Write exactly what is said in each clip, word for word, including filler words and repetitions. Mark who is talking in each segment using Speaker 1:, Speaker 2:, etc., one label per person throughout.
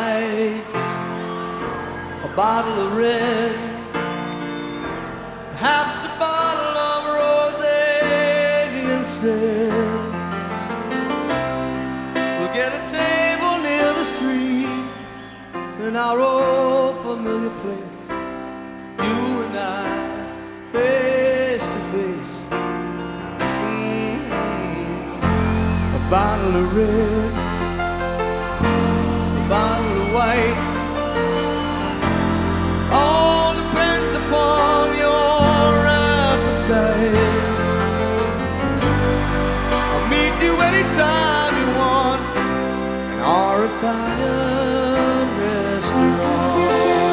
Speaker 1: white, a bottle of red, perhaps a bottle of rosé instead. We'll get a table near the stream in our old familiar place, you and I, face to face. Mm-hmm. A bottle of red, a bottle of white, all depends upon your appetite. I'll meet you anytime you want in our Italian restaurant.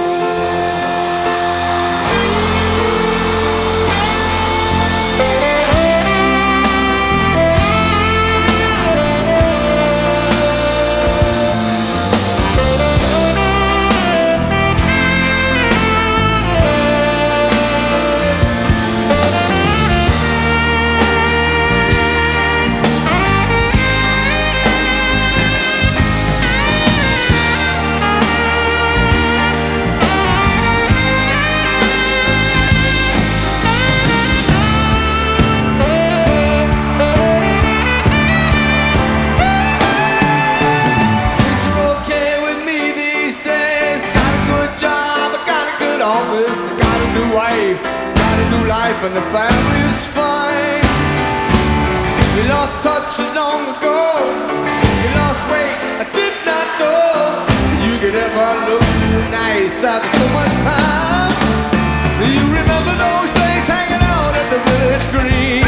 Speaker 1: And the family is fine. We lost touch long ago. You lost weight, I did not know you could ever look so nice after so much time. Do you remember those days hanging out at the village green?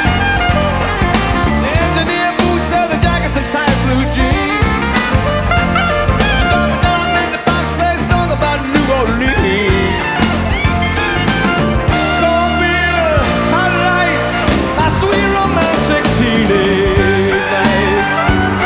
Speaker 1: The engineer boots, leather jackets and tight blue jeans. Driving down in the box, play a song about New Orleans. Sweet romantic teenage nights.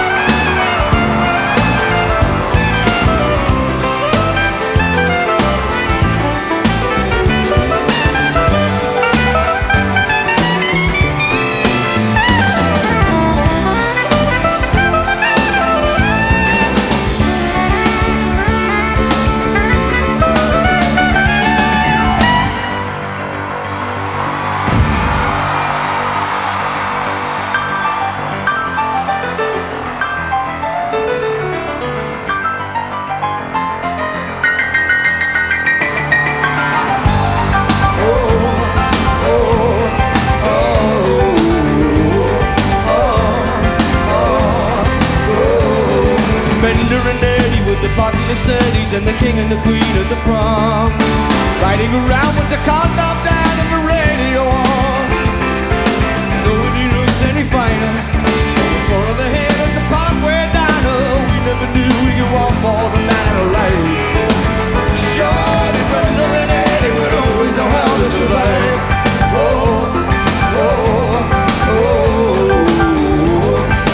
Speaker 1: And the king and the queen at the prom, riding around with the countdown down and the radio on. Nobody looks any finer. Four of the head at the Parkway Diner. We never knew we could walk more than that alive. Surely Brenda and Eddie would always know how to survive. Oh, oh, oh, oh,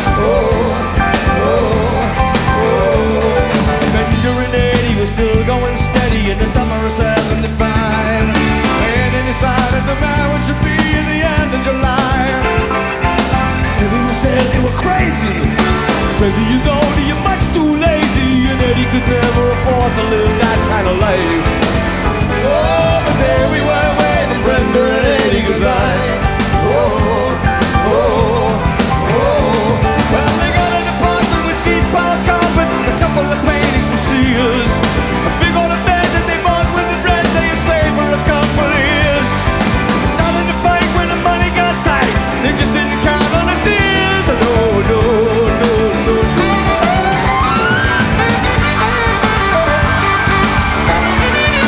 Speaker 1: oh, oh. Brenda and Eddie was still going steady in the summer of seventy-five. And they decided the marriage would be at the end of July. Everyone said they were crazy. Whether you know that you're much too lazy, and Eddie could never afford to live that kind of life. Oh, but there we were waving Brenda and Eddie goodbye. Oh, oh, oh. Well, they got an apartment with cheap pile carpet, a couple of paintings from Sears, a big old bed that they bought with the bread they had saved for a couple of years. They started to fight when the money got tight. They just didn't count on the tears. No, no, no, no, no.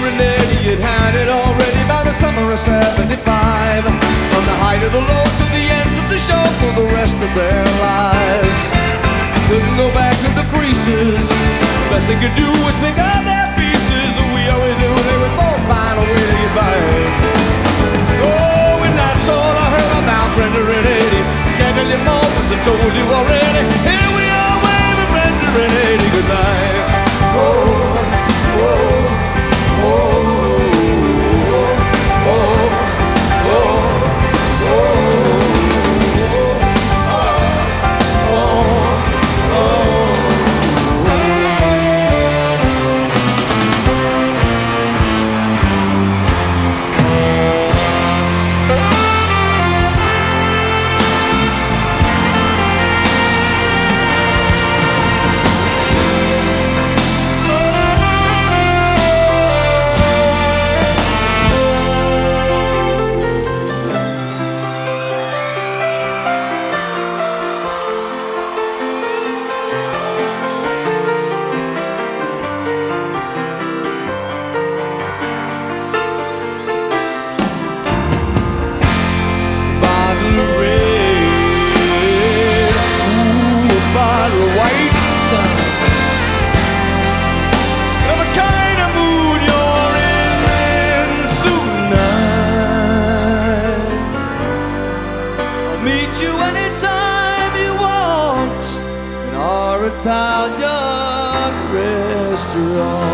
Speaker 1: and Eddie had had it already by the summer of seventy-five. From the height of the low to the end of the show for the rest of their lives. Couldn't go back to the creases. Best they could do was pick up their pieces. We always knew they would both find a way to get back. Oh, and that's all I heard about Brenda and Eddie. Can't tell you more, 'cause I told you already. Here we are waving Brenda and Eddie goodbye. Oh, oh, oh, oh, oh, oh, Italian restaurant.